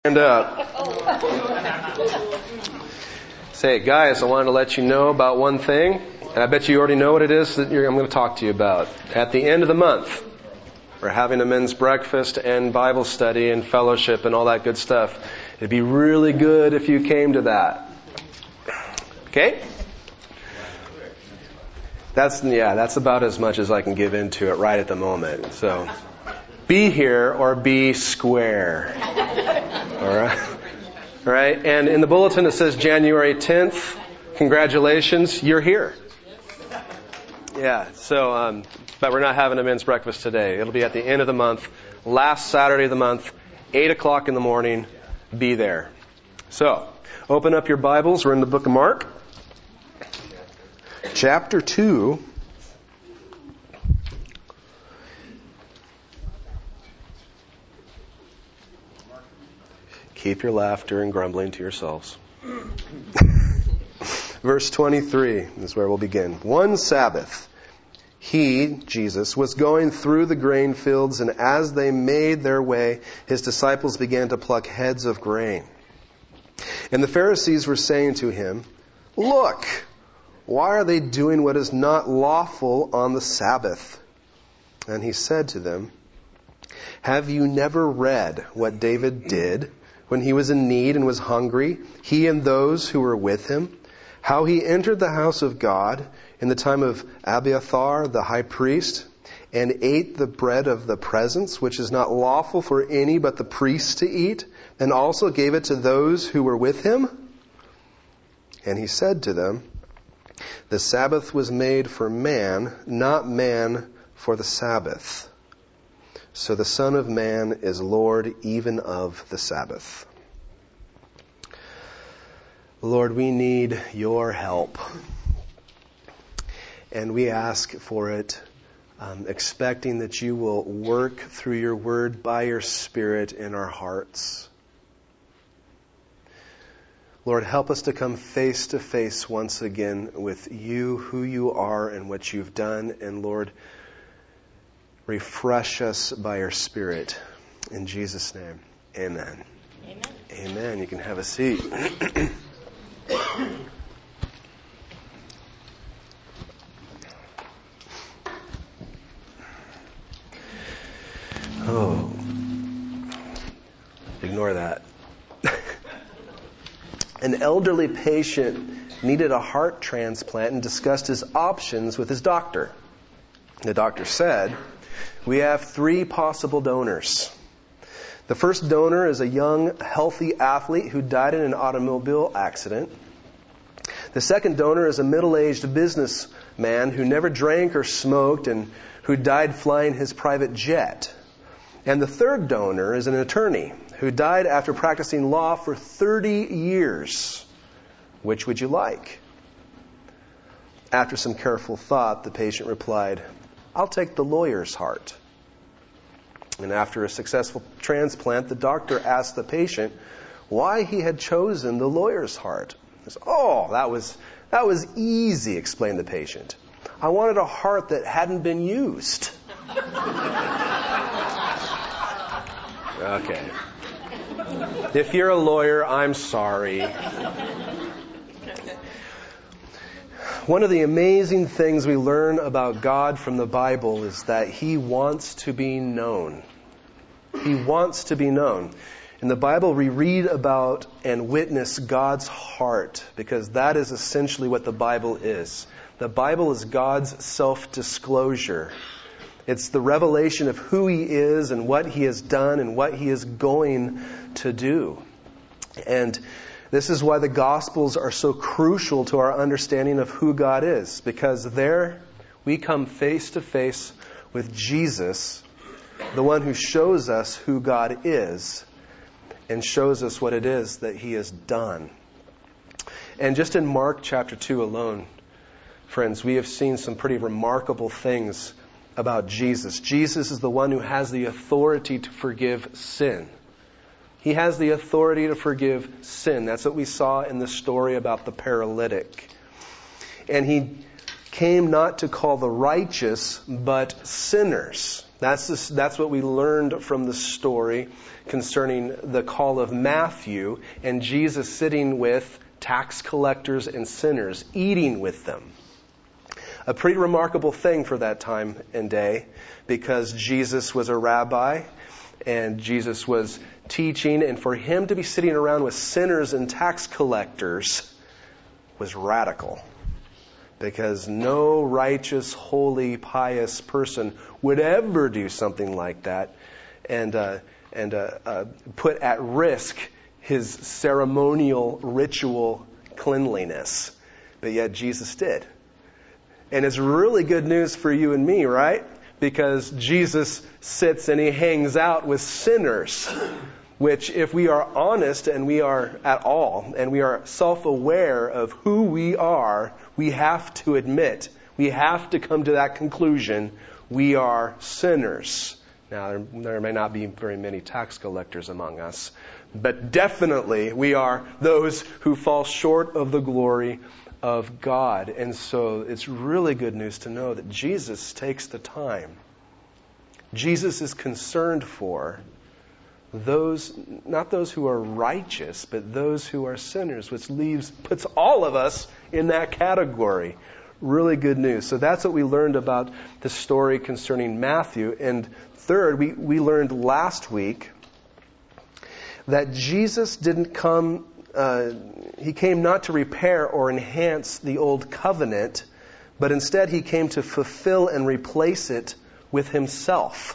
Stand up. Say, guys, I wanted to let you know about one thing, and I bet you already know what it is that I'm going to talk to you about. At the end of the month, we're having a men's breakfast and Bible study and fellowship and all that good stuff. It'd be really good if you came to that. Okay? That's about as much as I can give into it right at the moment. So, be here or be square. All right. And in the bulletin it says January 10th. Congratulations, you're here. Yeah. So, but we're not having a men's breakfast today. It'll be at the end of the month, last Saturday of the month, 8 o'clock in the morning. Be there. So, open up your Bibles. We're in the book of Mark, chapter 2. Keep your laughter and grumbling to yourselves. Verse 23 is where we'll begin. One Sabbath, he, Jesus, was going through the grain fields, and as they made their way, his disciples began to pluck heads of grain. And the Pharisees were saying to him, "Look, why are they doing what is not lawful on the Sabbath?" And he said to them, "Have you never read what David did when he was in need and was hungry, he and those who were with him, how he entered the house of God in the time of Abiathar the high priest, and ate the bread of the presence, which is not lawful for any but the priests to eat, and also gave it to those who were with him?" And he said to them, "The Sabbath was made for man, not man for the Sabbath. So the Son of Man is Lord even of the Sabbath." Lord, we need your help. And we ask for it, expecting that you will work through your word by your Spirit in our hearts. Lord, help us to come face to face once again with you, who you are, and what you've done. And Lord, refresh us by your Spirit. In Jesus' name, amen. Amen. Amen. You can have a seat. Oh, ignore that. An elderly patient needed a heart transplant and discussed his options with his doctor. The doctor said, "We have 3 possible donors. The first donor is a young, healthy athlete who died in an automobile accident. The second donor is a middle-aged businessman who never drank or smoked and who died flying his private jet. And the third donor is an attorney who died after practicing law for 30 years. Which would you like?" After some careful thought, the patient replied, "I'll take the lawyer's heart." And after a successful transplant, the doctor asked the patient why he had chosen the lawyer's heart. He said, "Oh, that was easy," explained the patient. "I wanted a heart that hadn't been used." Okay. If you're a lawyer, I'm sorry. One of the amazing things we learn about God from the Bible is that He wants to be known. He wants to be known. In the Bible, we read about and witness God's heart, because that is essentially what the Bible is. The Bible is God's self-disclosure. It's the revelation of who He is and what He has done and what He is going to do. And this is why the Gospels are so crucial to our understanding of who God is, because there we come face to face with Jesus, the one who shows us who God is and shows us what it is that He has done. And just in Mark chapter 2 alone, friends, we have seen some pretty remarkable things about Jesus. Jesus is the one who has the authority to forgive sin. He has the authority to forgive sin. That's what we saw in the story about the paralytic. And He came not to call the righteous, but sinners. That's what we learned from the story concerning the call of Matthew and Jesus sitting with tax collectors and sinners, eating with them. A pretty remarkable thing for that time and day, because Jesus was a rabbi and Jesus was teaching, and for him to be sitting around with sinners and tax collectors was radical. Because no righteous, holy, pious person would ever do something like that and put at risk his ceremonial ritual cleanliness. But yet Jesus did. And it's really good news for you and me, right? Because Jesus sits and he hangs out with sinners, which if we are honest and we are at all, and we are self-aware of who we are, we have to admit, we have to come to that conclusion, we are sinners. Now, there may not be very many tax collectors among us, but definitely we are those who fall short of the glory of God. And so it's really good news to know that Jesus takes the time. Jesus is concerned for those, not those who are righteous, but those who are sinners, which puts all of us in that category. Really good news. So that's what we learned about the story concerning Matthew. And third, we learned last week that Jesus didn't come, he came not to repair or enhance the old covenant, but instead he came to fulfill and replace it with himself.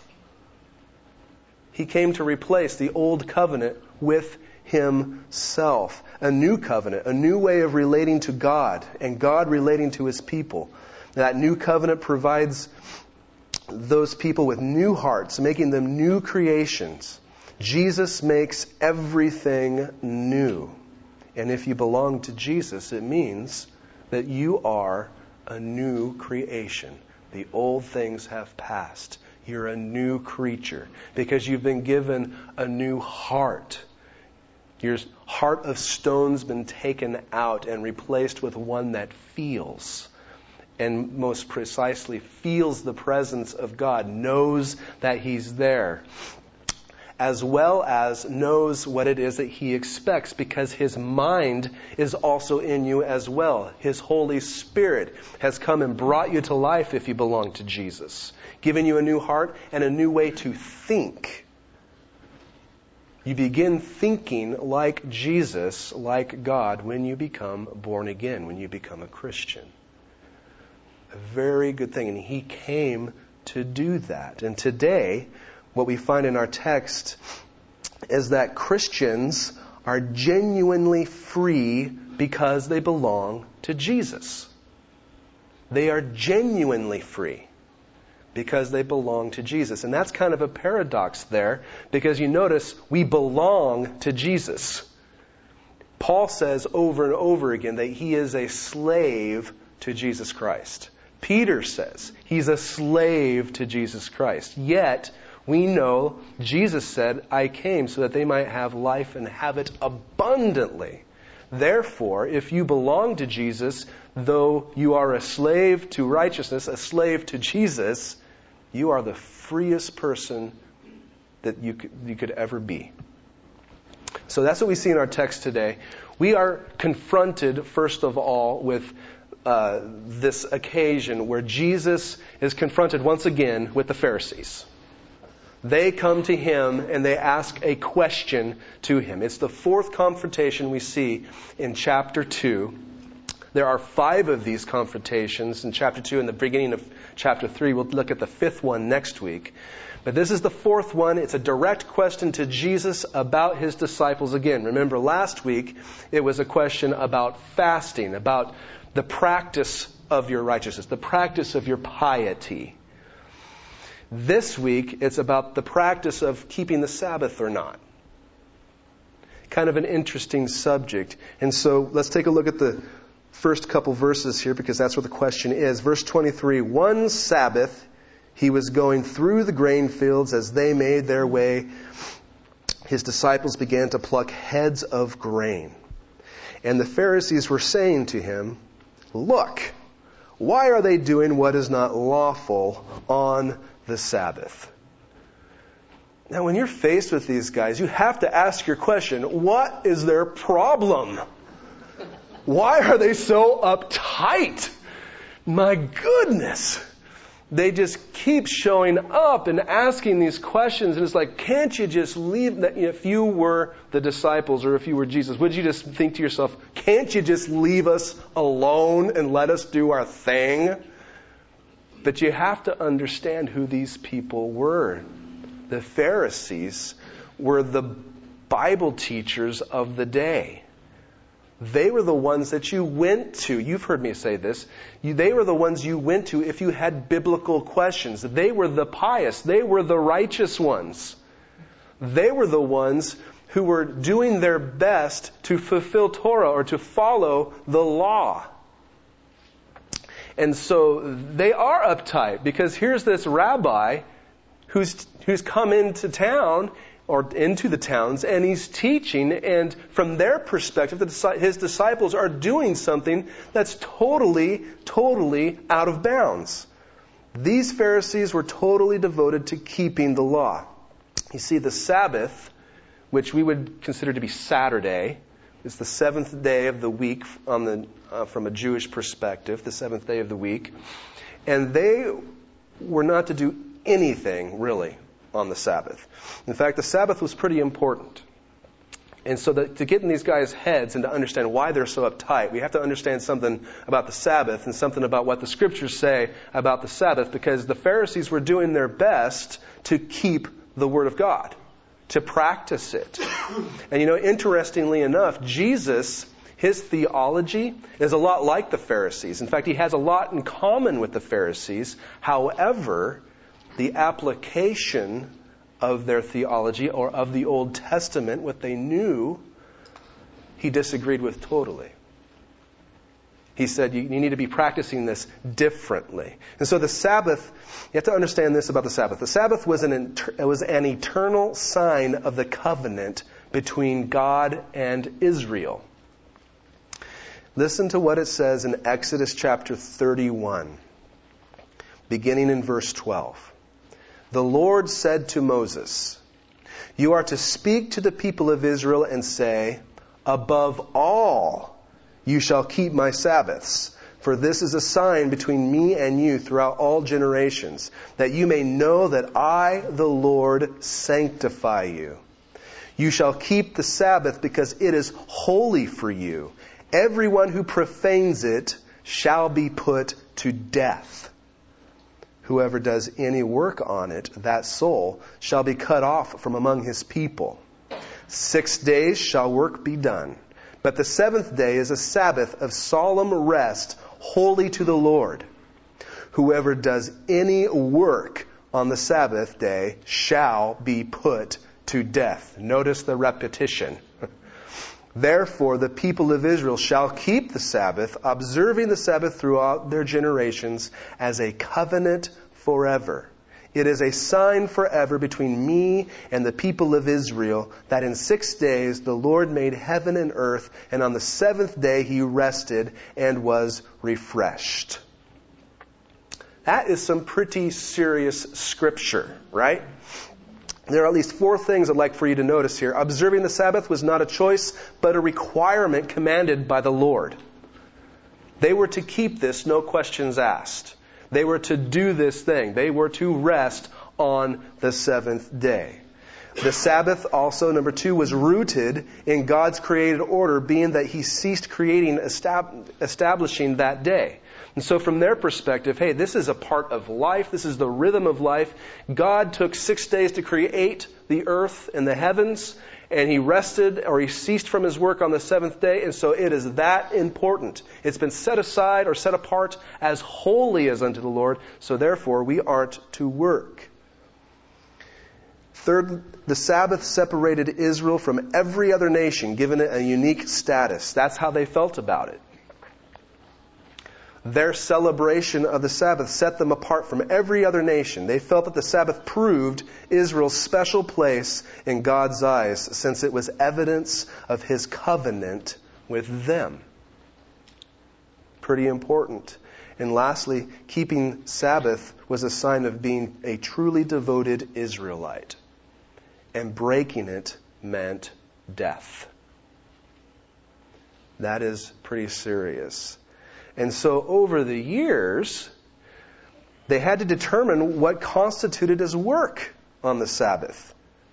He came to replace the old covenant with himself. A new covenant, a new way of relating to God and God relating to his people. That new covenant provides those people with new hearts, making them new creations. Jesus makes everything new. And if you belong to Jesus, it means that you are a new creation. The old things have passed. You're a new creature because you've been given a new heart. Your heart of stone's been taken out and replaced with one that feels, and most precisely feels the presence of God, knows that he's there, as well as knows what it is that he expects, because his mind is also in you as well. His Holy Spirit has come and brought you to life if you belong to Jesus, given you a new heart and a new way to think. You begin thinking like Jesus, like God, when you become born again, when you become a Christian. A very good thing. And he came to do that. And today, what we find in our text is that Christians are genuinely free because they belong to Jesus. They are genuinely free because they belong to Jesus. And that's kind of a paradox there, because you notice we belong to Jesus. Paul says over and over again that he is a slave to Jesus Christ. Peter says he's a slave to Jesus Christ. Yet, we know Jesus said, I came so that they might have life and have it abundantly. Therefore, if you belong to Jesus, though you are a slave to righteousness, a slave to Jesus, you are the freest person that you could ever be. So that's what we see in our text today. We are confronted, first of all, with this occasion where Jesus is confronted once again with the Pharisees. They come to him and they ask a question to him. It's the fourth confrontation we see in chapter 2. There are 5 of these confrontations in chapter 2 and the beginning of chapter 3. We'll look at the 5th one next week. But this is the 4th one. It's a direct question to Jesus about his disciples again. Remember last week it was a question about fasting, about the practice of your righteousness, the practice of your piety. This week it's about the practice of keeping the Sabbath or not. Kind of an interesting subject. And so let's take a look at the first couple verses here, because that's what the question is. Verse 23, one Sabbath he was going through the grain fields as they made their way. His disciples began to pluck heads of grain. And the Pharisees were saying to him, look, Why are they doing what is not lawful on the Sabbath? Now, when you're faced with these guys, you have to ask your question, what is their problem? Why are they so uptight? My goodness. They just keep showing up and asking these questions. And it's like, can't you just leave? If you were the disciples or if you were Jesus, would you just think to yourself, can't you just leave us alone and let us do our thing? But you have to understand who these people were. The Pharisees were the Bible teachers of the day. They were the ones that you went to. You've heard me say this. They were the ones you went to if you had biblical questions. They were the pious. They were the righteous ones. They were the ones who were doing their best to fulfill Torah or to follow the law. And so they are uptight because here's this rabbi who's come into town or into the towns, and he's teaching, and from their perspective, his disciples are doing something that's totally out of bounds. These Pharisees were totally devoted to keeping the law. You see, the Sabbath, which we would consider to be Saturday, is the seventh day of the week from a Jewish perspective, the seventh day of the week. And they were not to do anything, really, on the Sabbath. In fact, the Sabbath was pretty important. And so to get in these guys' heads and to understand why they're so uptight, we have to understand something about the Sabbath and something about what the Scriptures say about the Sabbath, because the Pharisees were doing their best to keep the Word of God, to practice it. And interestingly enough, Jesus, his theology is a lot like the Pharisees. In fact, he has a lot in common with the Pharisees. However, the application of their theology or of the Old Testament, what they knew, he disagreed with totally. He said, you need to be practicing this differently. And so the Sabbath, you have to understand this about the Sabbath. The Sabbath was an eternal sign of the covenant between God and Israel. Listen to what it says in Exodus chapter 31, beginning in verse 12. The Lord said to Moses, "You are to speak to the people of Israel and say, 'Above all, you shall keep my Sabbaths, for this is a sign between me and you throughout all generations, that you may know that I, the Lord, sanctify you. You shall keep the Sabbath because it is holy for you. Everyone who profanes it shall be put to death. Whoever does any work on it, that soul, shall be cut off from among his people. 6 days shall work be done. But the seventh day is a Sabbath of solemn rest, holy to the Lord. Whoever does any work on the Sabbath day shall be put to death." Notice the repetition. "Therefore the people of Israel shall keep the Sabbath, observing the Sabbath throughout their generations as a covenant forever. It is a sign forever between me and the people of Israel, that in 6 days the Lord made heaven and earth, and on the seventh day he rested and was refreshed." That is some pretty serious scripture, right? There are at least 4 things I'd like for you to notice here. Observing the Sabbath was not a choice, but a requirement commanded by the Lord. They were to keep this, no questions asked. They were to do this thing. They were to rest on the seventh day. The Sabbath also, number 2, was rooted in God's created order, being that he ceased creating, establishing that day. And so from their perspective, hey, this is a part of life. This is the rhythm of life. God took 6 days to create the earth and the heavens, and he rested, or he ceased from his work on the seventh day. And so it is that important. It's been set aside or set apart as holy as unto the Lord. So therefore, we aren't to work. Third, the Sabbath separated Israel from every other nation, giving it a unique status. That's how they felt about it. Their celebration of the Sabbath set them apart from every other nation. They felt that the Sabbath proved Israel's special place in God's eyes, since it was evidence of his covenant with them. Pretty important. And lastly, keeping Sabbath was a sign of being a truly devoted Israelite. And breaking it meant death. That is pretty serious. And so over the years, they had to determine what constituted as work on the Sabbath.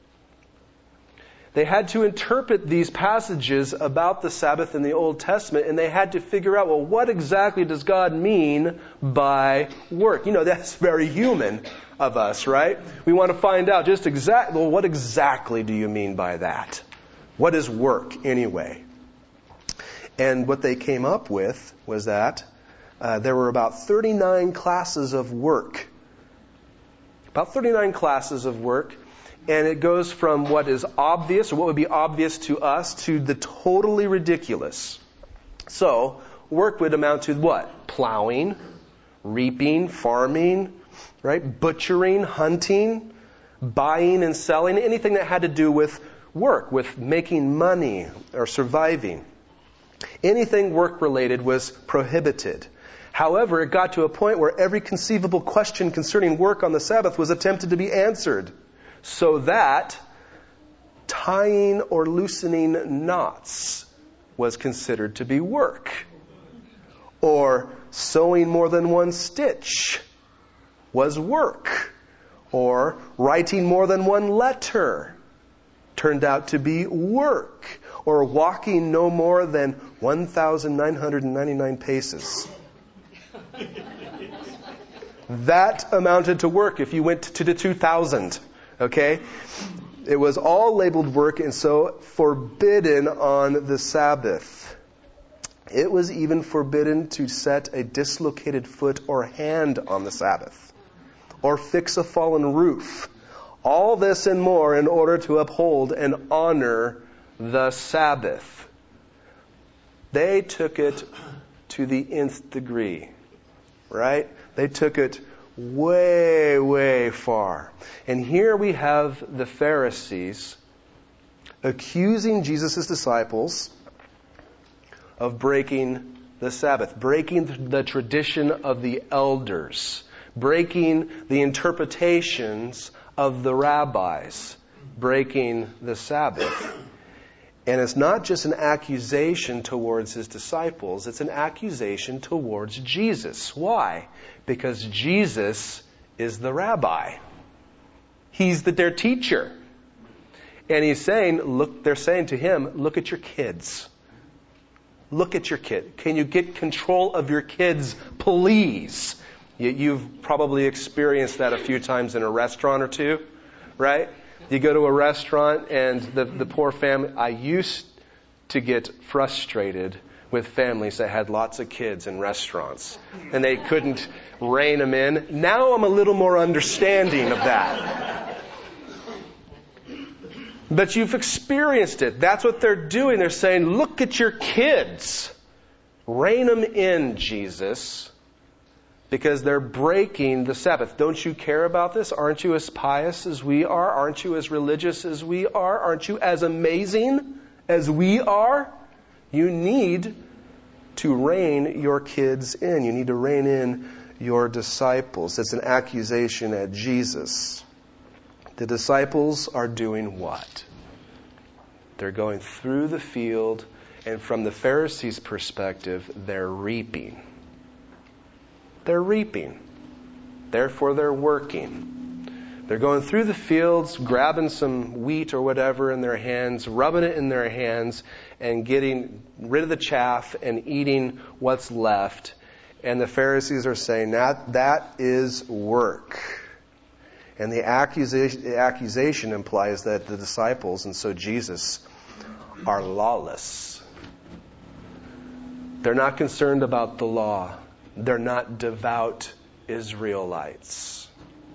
They had to interpret these passages about the Sabbath in the Old Testament, and they had to figure out, well, what exactly does God mean by work? That's very human of us, right? We want to find out what exactly do you mean by that? What is work anyway? And what they came up with was that there were about 39 classes of work. About 39 classes of work. And it goes from what is obvious, or what would be obvious to us, to the totally ridiculous. So, work would amount to what? Plowing, reaping, farming, right? Butchering, hunting, buying and selling, anything that had to do with work, with making money or surviving. Anything work-related was prohibited. However, it got to a point where every conceivable question concerning work on the Sabbath was attempted to be answered, so that tying or loosening knots was considered to be work. Or sewing more than one stitch was work. Or writing more than one letter turned out to be work. Or walking no more than 1,999 paces. That amounted to work if you went to the 2,000. Okay? It was all labeled work, and so forbidden on the Sabbath. It was even forbidden to set a dislocated foot or hand on the Sabbath, or fix a fallen roof. All this and more in order to uphold and honor the Sabbath. They took it to the nth degree, right? They took it way, way far. And here we have the Pharisees accusing Jesus' disciples of breaking the Sabbath, breaking the tradition of the elders, breaking the interpretations of the rabbis, breaking the Sabbath. And it's not just an accusation towards his disciples, it's an accusation towards Jesus. Why? Because Jesus is the rabbi. He's their teacher. And they're saying to him, look at your kids. Look at your kid. Can you get control of your kids, please? You've probably experienced that a few times in a restaurant or two, right? You go to a restaurant and the poor family. I used to get frustrated with families that had lots of kids in restaurants and they couldn't rein them in. Now I'm a little more understanding of that. But you've experienced it. That's what they're doing. They're saying, look at your kids. Rein them in, Jesus. Because they're breaking the Sabbath. Don't you care about this? Aren't you as pious as we are? Aren't you as religious as we are? Aren't you as amazing as we are? You need to rein your kids in. You need to rein in your disciples. It's an accusation at Jesus. The disciples are doing what? They're going through the field, and from the Pharisees' perspective, they're reaping. They're reaping. Therefore, they're working. They're going through the fields, grabbing some wheat or whatever in their hands, rubbing it in their hands, and getting rid of the chaff and eating what's left. And the Pharisees are saying that is work. And the accusation implies that the disciples, and so Jesus, are lawless. They're not concerned about the law. They're not devout Israelites.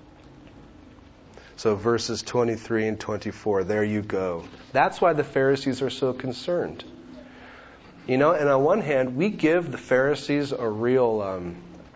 So verses 23 and 24, there you go. That's why the Pharisees are so concerned. And on one hand, we give the Pharisees a real...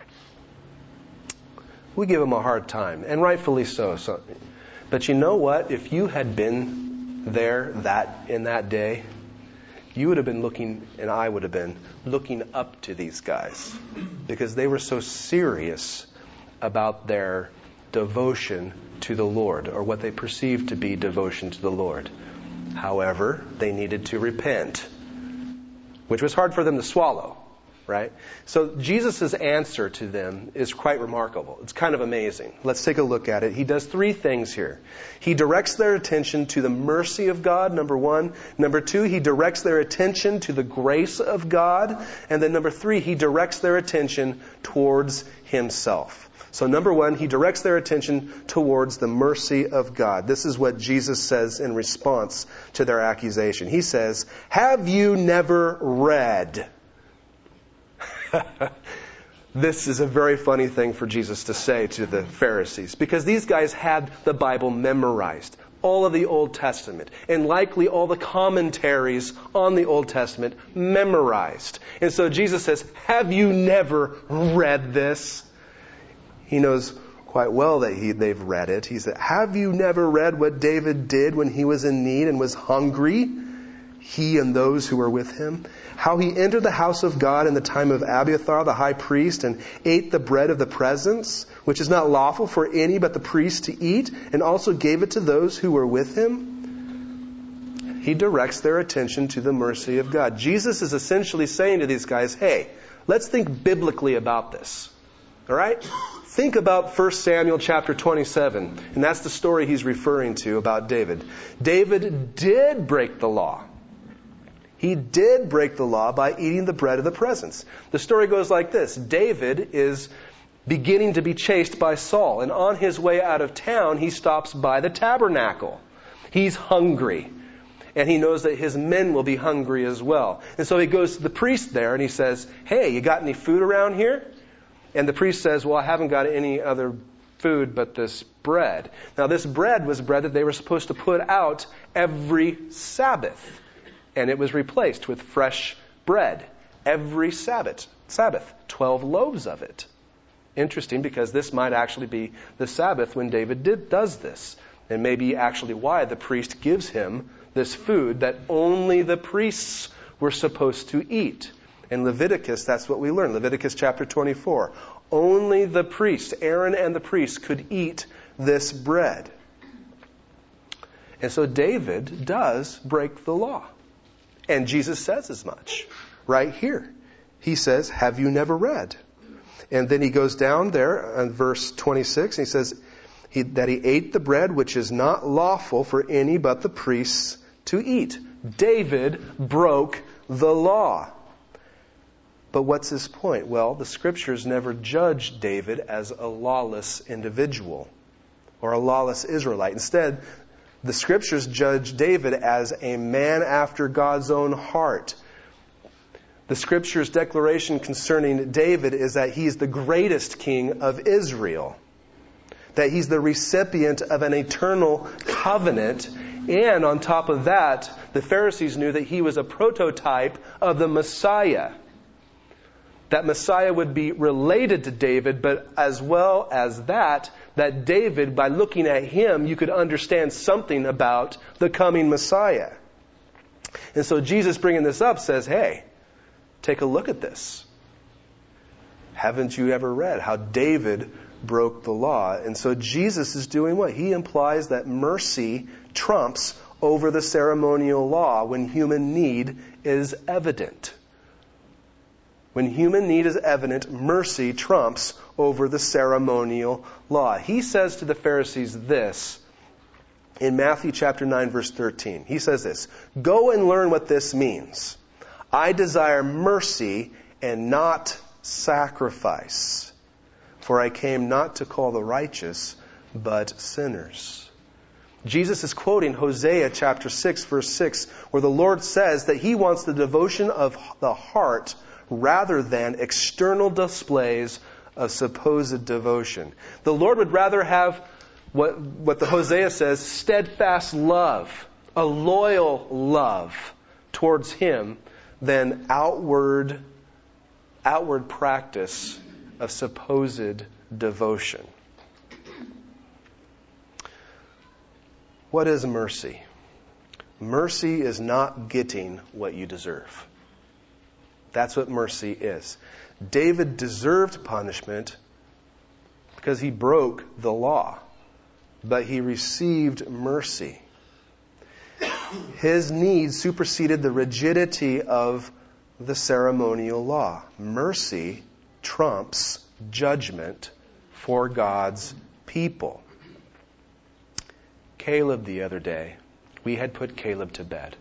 we give them a hard time, and rightfully so. But you know what? If you had been there in that day, you would have been looking, and I would have been, looking up to these guys because they were so serious about their devotion to the Lord, or what they perceived to be devotion to the Lord. However, they needed to repent, which was hard for them to swallow, right? So Jesus' answer to them is quite remarkable. It's kind of amazing. Let's take a look at it. He does three things here. He directs their attention to the mercy of God, number one. Number two, he directs their attention to the grace of God. And then number three, he directs their attention towards himself. So number one, he directs their attention towards the mercy of God. This is what Jesus says in response to their accusation. He says, "Have you never read?" This is a very funny thing for Jesus to say to the Pharisees, because these guys had the Bible memorized, all of the Old Testament, and likely all the commentaries on the Old Testament memorized. And so Jesus says, "Have you never read this?" He knows quite well that they've read it. He said, "Have you never read what David did when he was in need and was hungry, he and those who were with him? How he entered the house of God in the time of Abiathar the high priest and ate the bread of the presence, which is not lawful for any but the priest to eat, and also gave it to those who were with him?" He directs their attention to the mercy of God. Jesus is essentially saying to these guys, hey, let's think biblically about this. All right? Think about 1 Samuel chapter 27. And that's the story he's referring to about David. David did break the law. He did break the law by eating the bread of the presence. The story goes like this. David is beginning to be chased by Saul. And on his way out of town, he stops by the tabernacle. He's hungry. And he knows that his men will be hungry as well. And so he goes to the priest there and he says, "Hey, you got any food around here?" And the priest says, "Well, I haven't got any other food but this bread." Now, this bread was bread that they were supposed to put out every Sabbath. And it was replaced with fresh bread every Sabbath. 12 loaves of it. Interesting, because this might actually be the Sabbath when David does this. And maybe actually why the priest gives him this food that only the priests were supposed to eat. In Leviticus, that's what we learn. Leviticus chapter 24. Only the priests, Aaron and the priests, could eat this bread. And so David does break the law. And Jesus says as much right here. He says, "Have you never read?" And then he goes down there in verse 26. And he says that he ate the bread which is not lawful for any but the priests to eat. David broke the law. But what's his point? Well, the Scriptures never judged David as a lawless individual or a lawless Israelite. Instead, the Scriptures judge David as a man after God's own heart. The Scripture's declaration concerning David is that he's the greatest king of Israel, that he's the recipient of an eternal covenant, and on top of that, the Pharisees knew that he was a prototype of the Messiah. That Messiah would be related to David, but as well as that David, by looking at him, you could understand something about the coming Messiah. And so Jesus, bringing this up, says, hey, take a look at this. Haven't you ever read how David broke the law? And so Jesus is doing what? He implies that mercy trumps over the ceremonial law when human need is evident. When human need is evident, mercy trumps over the ceremonial law. He says to the Pharisees this in Matthew chapter 9, verse 13. He says this, "Go and learn what this means. I desire mercy and not sacrifice. For I came not to call the righteous, but sinners." Jesus is quoting Hosea chapter 6, verse 6, where the Lord says that He wants the devotion of the heart rather than external displays of supposed devotion. The Lord would rather have what the Hosea says, steadfast love, a loyal love towards Him, than outward practice of supposed devotion. What is mercy? Mercy is not getting what you deserve. That's what mercy is. David deserved punishment because he broke the law, but he received mercy. His need superseded the rigidity of the ceremonial law. Mercy trumps judgment for God's people. Caleb the other day, we had put Caleb to bed.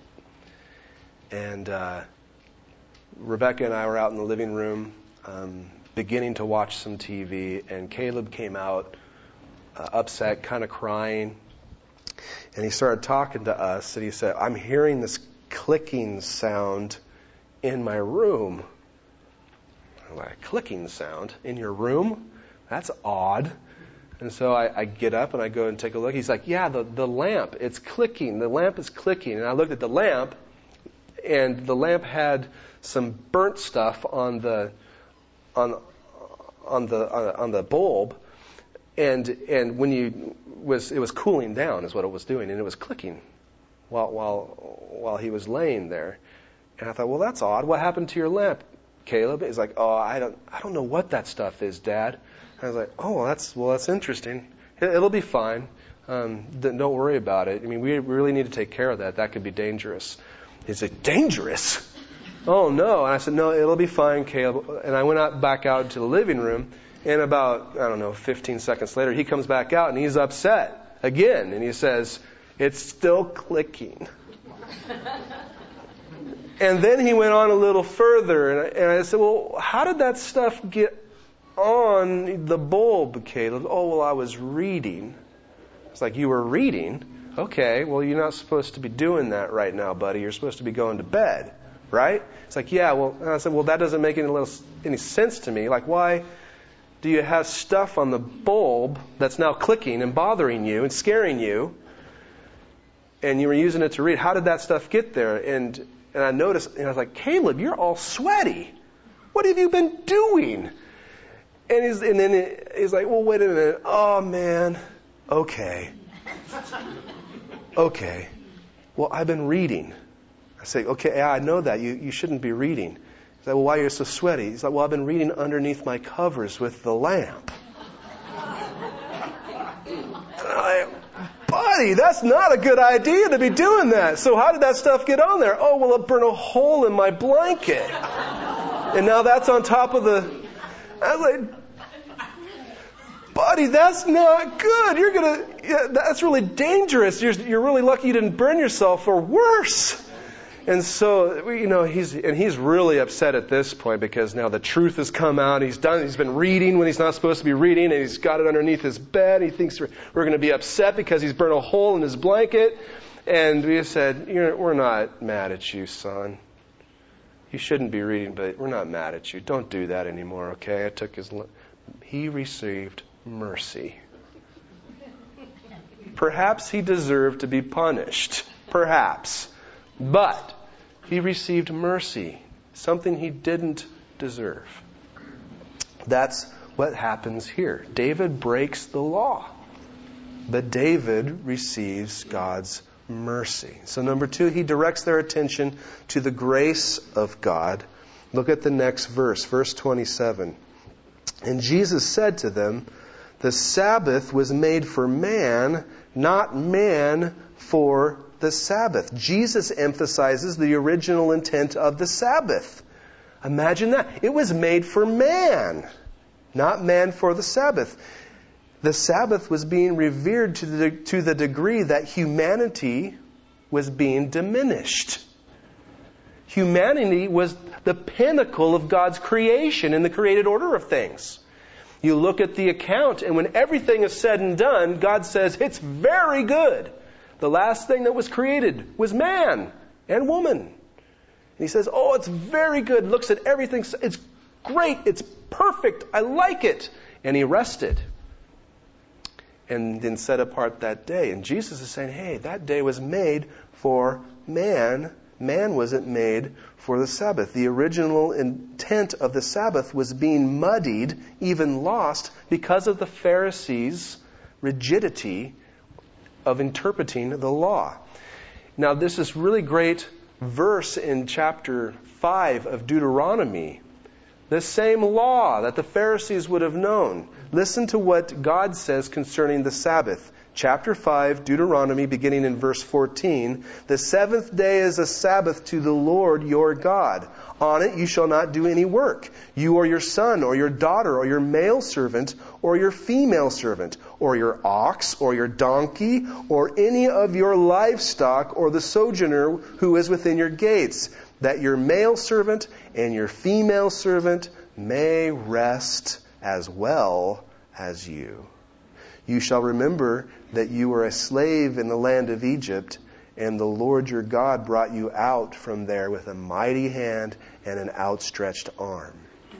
And Rebecca and I were out in the living room beginning to watch some TV, and Caleb came out upset, kind of crying. And he started talking to us, and he said, I'm hearing this clicking sound in my room. I'm like, a clicking sound in your room? That's odd. And so I get up and I go and take a look. He's like, yeah, the lamp, it's clicking. The lamp is clicking. And I looked at the lamp, and the lamp had some burnt stuff on the bulb, and when it was cooling down is what it was doing, and it was clicking while he was laying there. And I thought, well, that's odd. What happened to your lamp, Caleb? He's like, oh, I don't know what that stuff is, Dad. I was like, oh, that's interesting. It'll be fine. Don't worry about it. I mean, we really need to take care of that. That could be dangerous. Is it dangerous? Oh, no. And I said, no, it'll be fine, Caleb. And I went back out to the living room, and about, 15 seconds later, he comes back out, and he's upset again. And he says, it's still clicking. And then he went on a little further, and I said, well, how did that stuff get on the bulb, Caleb? Oh, well, I was reading. It's like, you were reading? Okay, well, you're not supposed to be doing that right now, buddy. You're supposed to be going to bed, right? It's like, yeah, well, and I said, well, that doesn't make any sense to me. Like, why do you have stuff on the bulb that's now clicking and bothering you and scaring you, and you were using it to read? How did that stuff get there? And I noticed, and I was like, Caleb, you're all sweaty. What have you been doing? And then he's like, well, wait a minute. Oh, man. Okay. Well, I've been reading. I say, okay, yeah, I know that. You shouldn't be reading. He's like, well, why are you so sweaty? He's like, well, I've been reading underneath my covers with the lamp. Buddy, that's not a good idea to be doing that. So how did that stuff get on there? Oh, well, it burned a hole in my blanket. And now that's on top of the... I was like, buddy, that's not good. That's really dangerous. You're really lucky you didn't burn yourself, or worse. And so, he's really upset at this point because now the truth has come out. He's been reading when he's not supposed to be reading, and he's got it underneath his bed. He thinks we're going to be upset because he's burned a hole in his blanket. And we said, we're not mad at you, son. You shouldn't be reading, but we're not mad at you. Don't do that anymore, okay? He received mercy. Perhaps he deserved to be punished. Perhaps. But he received mercy, something he didn't deserve. That's what happens here. David breaks the law, but David receives God's mercy. So number 2, he directs their attention to the grace of God. Look at the next verse, verse 27. And Jesus said to them, the Sabbath was made for man, not man for the Sabbath. Jesus emphasizes the original intent of the Sabbath. Imagine that. It was made for man, not man for the Sabbath. The Sabbath was being revered to the degree that humanity was being diminished. Humanity was the pinnacle of God's creation in the created order of things. You look at the account, and when everything is said and done, God says, it's very good. The last thing that was created was man and woman. And he says, oh, it's very good. Looks at everything. It's great. It's perfect. I like it. And he rested. And then set apart that day. And Jesus is saying, hey, that day was made for man. Man wasn't made for the Sabbath. The original intent of the Sabbath was being muddied, even lost, because of the Pharisees' rigidity of interpreting the law. Now, this is really great verse in chapter 5 of Deuteronomy. The same law that the Pharisees would have known. Listen to what God says concerning the Sabbath. Chapter 5, Deuteronomy, beginning in verse 14. The seventh day is a Sabbath to the Lord your God. On it you shall not do any work. You or your son or your daughter or your male servant or your female servant or your ox or your donkey or any of your livestock or the sojourner who is within your gates, that your male servant and your female servant may rest as well as you. You shall remember that you were a slave in the land of Egypt, and the Lord your God brought you out from there with a mighty hand and an outstretched arm.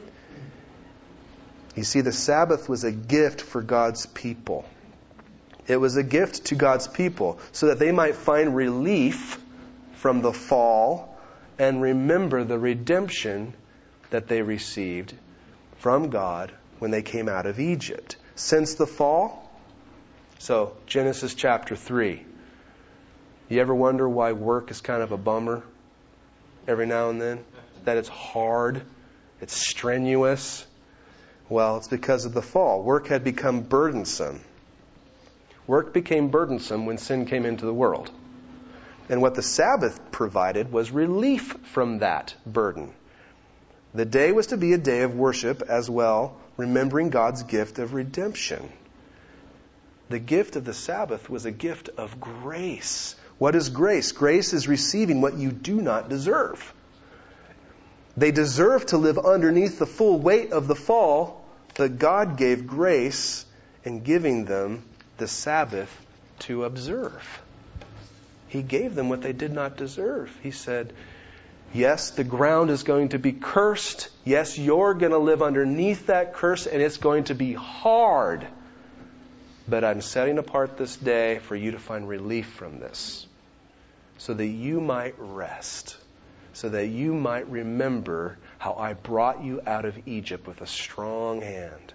You see, the Sabbath was a gift for God's people. It was a gift to God's people so that they might find relief from the fall and remember the redemption that they received from God when they came out of Egypt. Since the fall, so Genesis chapter 3. You ever wonder why work is kind of a bummer every now and then? That it's hard, it's strenuous. Well, it's because of the fall. Work had become burdensome. Work became burdensome when sin came into the world. And what the Sabbath provided was relief from that burden. The day was to be a day of worship as well, remembering God's gift of redemption. The gift of the Sabbath was a gift of grace. What is grace? Grace is receiving what you do not deserve. They deserve to live underneath the full weight of the fall, but God gave grace in giving them the Sabbath to observe. He gave them what they did not deserve. He said, yes, the ground is going to be cursed. Yes, you're going to live underneath that curse, and it's going to be hard. But I'm setting apart this day for you to find relief from this, so that you might rest, so that you might remember how I brought you out of Egypt with a strong hand.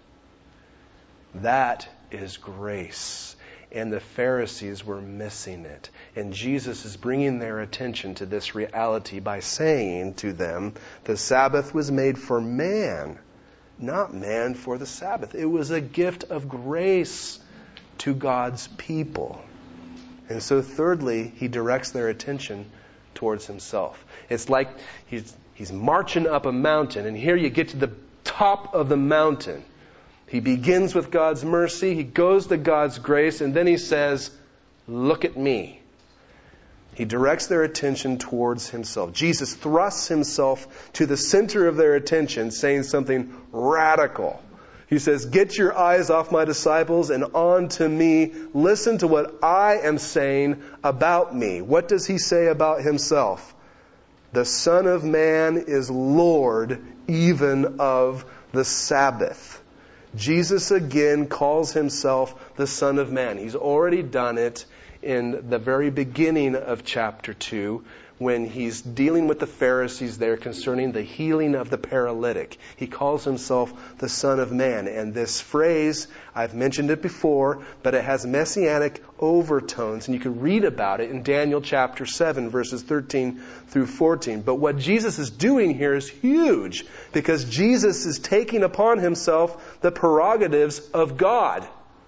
That is grace. And the Pharisees were missing it. And Jesus is bringing their attention to this reality by saying to them, the Sabbath was made for man, not man for the Sabbath. It was a gift of grace to God's people. And so thirdly, he directs their attention towards himself. It's like he's marching up a mountain, and here you get to the top of the mountain. He begins with God's mercy, he goes to God's grace, and then he says, look at me. He directs their attention towards himself. Jesus thrusts himself to the center of their attention, saying something radical. He says, get your eyes off my disciples and on to me. Listen to what I am saying about me. What does he say about himself? The Son of Man is Lord even of the Sabbath. Jesus again calls himself the Son of Man. He's already done it in the very beginning of chapter 2 when he's dealing with the Pharisees there concerning the healing of the paralytic. He calls himself the Son of Man. And this phrase, I've mentioned it before, but it has messianic overtones. And you can read about it in Daniel chapter 7, verses 13 through 14. But what Jesus is doing here is huge, because Jesus is taking upon himself the prerogatives of God.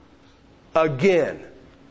Again.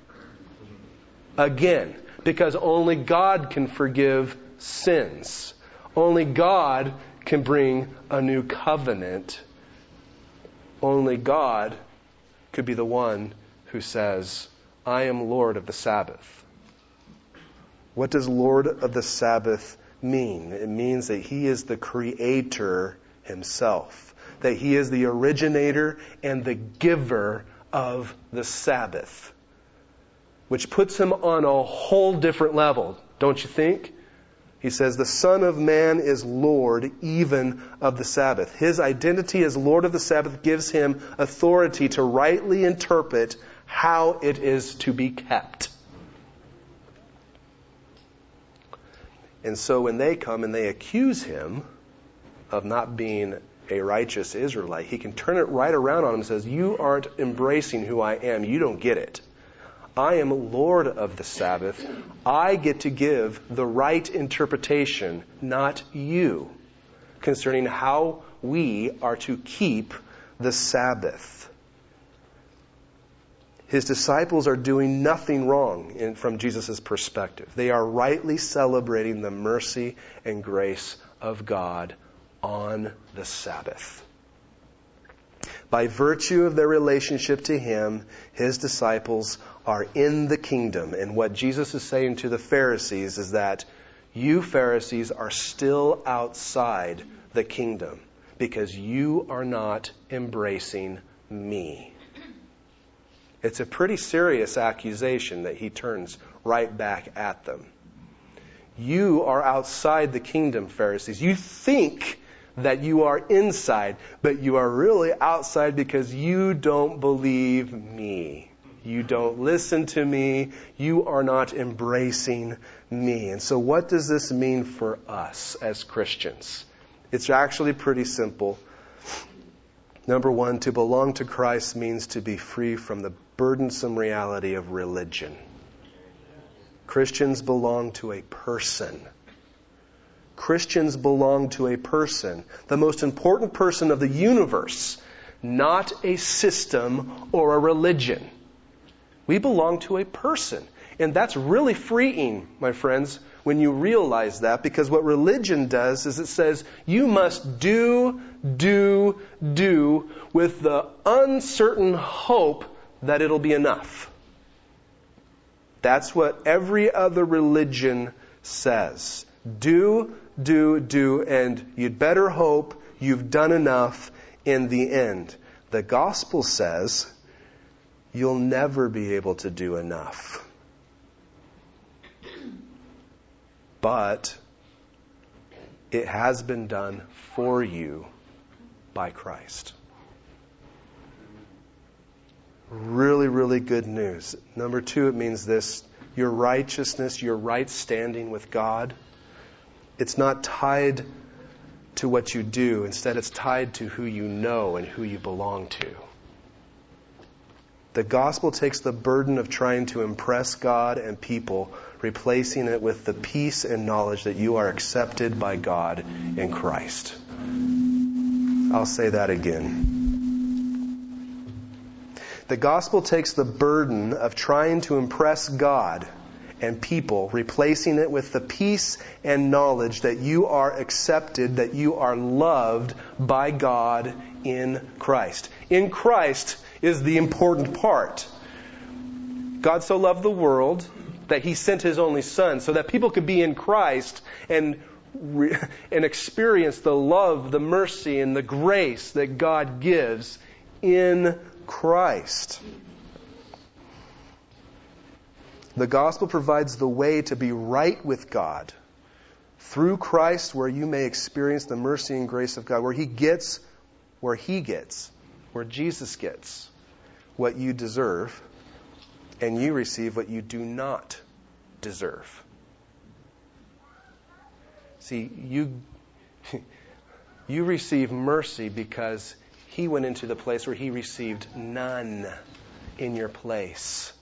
Because only God can forgive sins. Only God can bring a new covenant. Only God could be the one who says, I am Lord of the Sabbath. What does Lord of the Sabbath mean? It means that he is the creator himself. That he is the originator and the giver of the Sabbath. Which puts him on a whole different level, don't you think? He says, the Son of Man is Lord even of the Sabbath. His identity as Lord of the Sabbath gives him authority to rightly interpret how it is to be kept. And so when they come and they accuse him of not being a righteous Israelite, he can turn it right around on him and says, you aren't embracing who I am. You don't get it. I am Lord of the Sabbath. I get to give the right interpretation, not you, concerning how we are to keep the Sabbath. His disciples are doing nothing wrong from Jesus' perspective. They are rightly celebrating the mercy and grace of God on the Sabbath. By virtue of their relationship to Him, His disciples are in the kingdom. And what Jesus is saying to the Pharisees is that you Pharisees are still outside the kingdom because you are not embracing me. It's a pretty serious accusation that He turns right back at them. You are outside the kingdom, Pharisees. You think that you are inside, but you are really outside because you don't believe me. You don't listen to me. You are not embracing me. And so what does this mean for us as Christians? It's actually pretty simple. Number one, to belong to Christ means to be free from the burdensome reality of religion. Christians belong to a person. Christians belong to a person, the most important person of the universe, not a system or a religion. We belong to a person. And that's really freeing, my friends, when you realize that, because what religion does is it says you must do with the uncertain hope that it'll be enough. That's what every other religion says. Do, and you'd better hope you've done enough in the end. The gospel says you'll never be able to do enough. But it has been done for you by Christ. Really, really good news. Number two, it means this. Your righteousness, your right standing with God, it's not tied to what you do. Instead, it's tied to who you know and who you belong to. The gospel takes the burden of trying to impress God and people, replacing it with the peace and knowledge that you are accepted by God in Christ. I'll say that again. The gospel takes the burden of trying to impress God and people, replacing it with the peace and knowledge that you are accepted, that you are loved by God in Christ. In Christ is the important part. God so loved the world that He sent His only Son so that people could be in Christ and experience the love, the mercy, and the grace that God gives in Christ. The gospel provides the way to be right with God through Christ, where you may experience the mercy and grace of God, where Jesus gets what you deserve, and you receive what you do not deserve. See, you receive mercy because He went into the place where He received none in your place.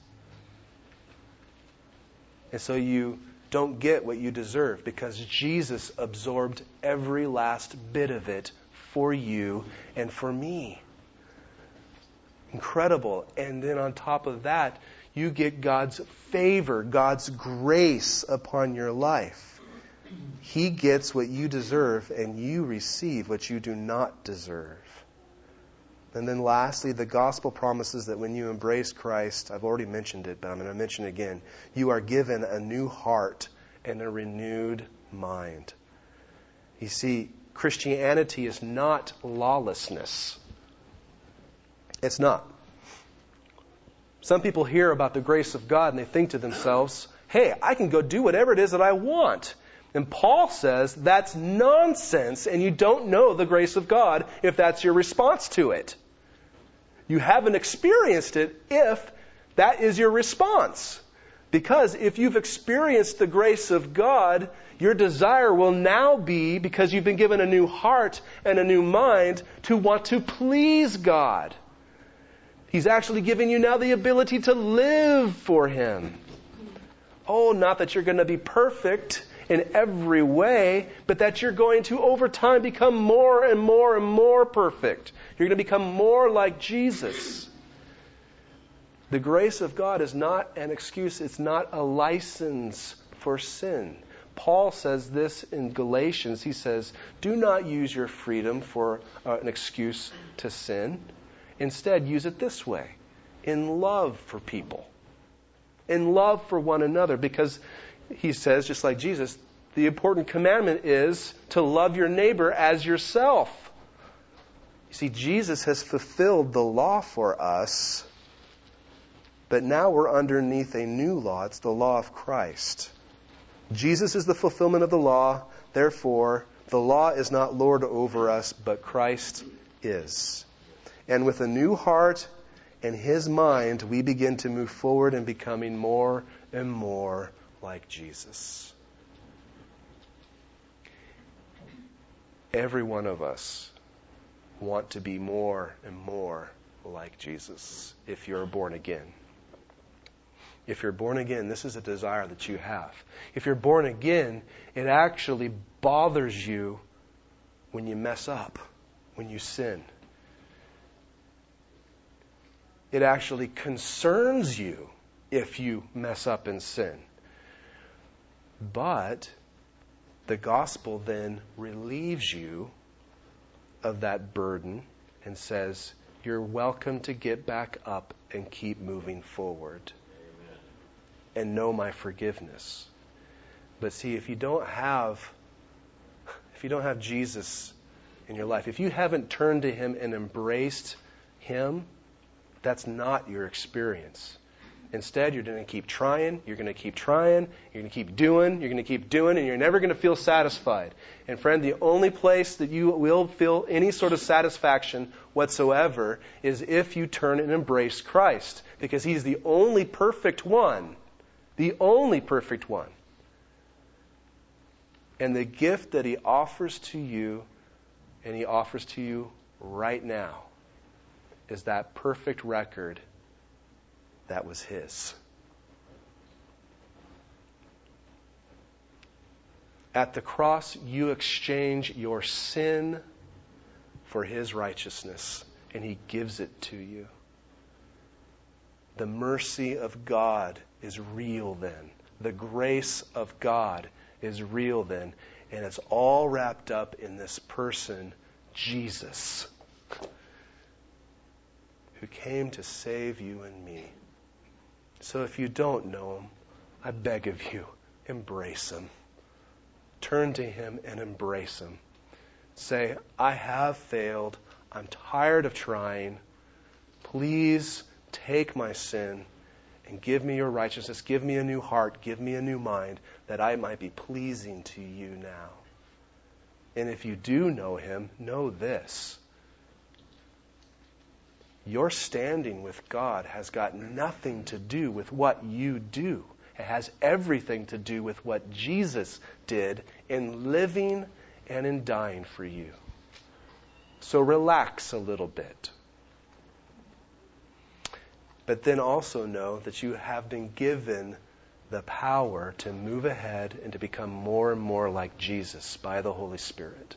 And so you don't get what you deserve because Jesus absorbed every last bit of it for you and for me. Incredible. And then on top of that, you get God's favor, God's grace upon your life. He gets what you deserve and you receive what you do not deserve. And then lastly, the gospel promises that when you embrace Christ, I've already mentioned it, but I'm going to mention it again, you are given a new heart and a renewed mind. You see, Christianity is not lawlessness. It's not. Some people hear about the grace of God and they think to themselves, hey, I can go do whatever it is that I want. And Paul says that's nonsense and you don't know the grace of God if that's your response to it. You haven't experienced it if that is your response. Because if you've experienced the grace of God, your desire will now be, because you've been given a new heart and a new mind, to want to please God. He's actually giving you now the ability to live for Him. Oh, not that you're going to be perfect in every way, but that you're going to, over time, become more and more and more perfect. You're going to become more like Jesus. The grace of God is not an excuse. It's not a license for sin. Paul says this in Galatians. He says, do not use your freedom for an excuse to sin. Instead, use it this way, in love for people, in love for one another, because he says, just like Jesus, the important commandment is to love your neighbor as yourself. You see, Jesus has fulfilled the law for us, but now we're underneath a new law. It's the law of Christ. Jesus is the fulfillment of the law. Therefore, the law is not Lord over us, but Christ is. And with a new heart and His mind, we begin to move forward in becoming more and more like Jesus. Every one of us want to be more and more like Jesus if you're born again. If you're born again, this is a desire that you have. If you're born again, it actually bothers you when you mess up, when you sin. It actually concerns you if you mess up and sin. But the gospel then relieves you of that burden and says, you're welcome to get back up and keep moving forward. Amen. And know my forgiveness. But see, if you don't have Jesus in your life, if you haven't turned to Him and embraced Him, that's not your experience. Instead, you're going to keep trying, you're going to keep trying, you're going to keep doing, and you're never going to feel satisfied. And friend, the only place that you will feel any sort of satisfaction whatsoever is if you turn and embrace Christ. Because He's the only perfect one. The only perfect one. And the gift that He offers to you, and He offers to you right now, is that perfect record that was His. At the cross, you exchange your sin for His righteousness, and He gives it to you. The mercy of God is real then. The grace of God is real then. And it's all wrapped up in this person, Jesus, who came to save you and me. So if you don't know Him, I beg of you, embrace Him. Turn to Him and embrace Him. Say, I have failed. I'm tired of trying. Please take my sin and give me your righteousness. Give me a new heart. Give me a new mind that I might be pleasing to you now. And if you do know Him, know this. Your standing with God has got nothing to do with what you do. It has everything to do with what Jesus did in living and in dying for you. So relax a little bit. But then also know that you have been given the power to move ahead and to become more and more like Jesus by the Holy Spirit.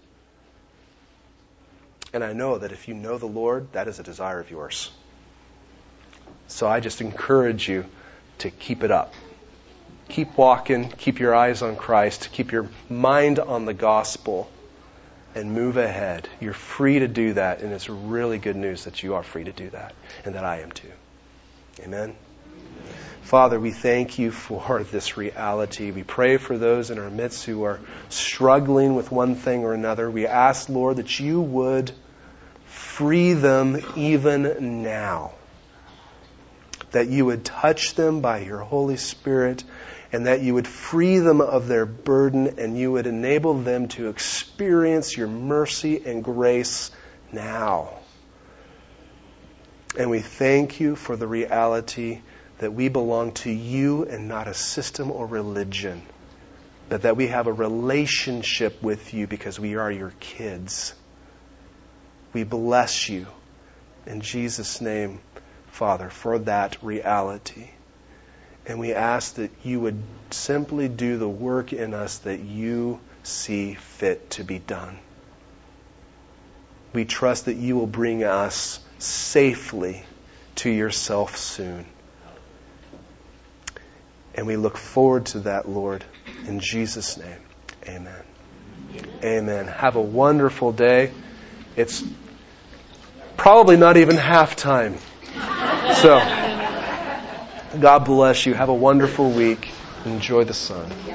And I know that if you know the Lord, that is a desire of yours. So I just encourage you to keep it up. Keep walking, keep your eyes on Christ, keep your mind on the gospel, and move ahead. You're free to do that, and it's really good news that you are free to do that, and that I am too. Amen? Father, we thank you for this reality. We pray for those in our midst who are struggling with one thing or another. We ask, Lord, that you would free them even now. That you would touch them by your Holy Spirit, and that you would free them of their burden, and you would enable them to experience your mercy and grace now. And we thank you for the reality that we belong to you and not a system or religion, but that we have a relationship with you because we are your kids. We bless you. In Jesus' name, Father, for that reality. And we ask that you would simply do the work in us that you see fit to be done. We trust that you will bring us safely to yourself soon. And we look forward to that, Lord. In Jesus' name, amen. Amen. Have a wonderful day. It's probably not even halftime. So, God bless you. Have a wonderful week. Enjoy the sun.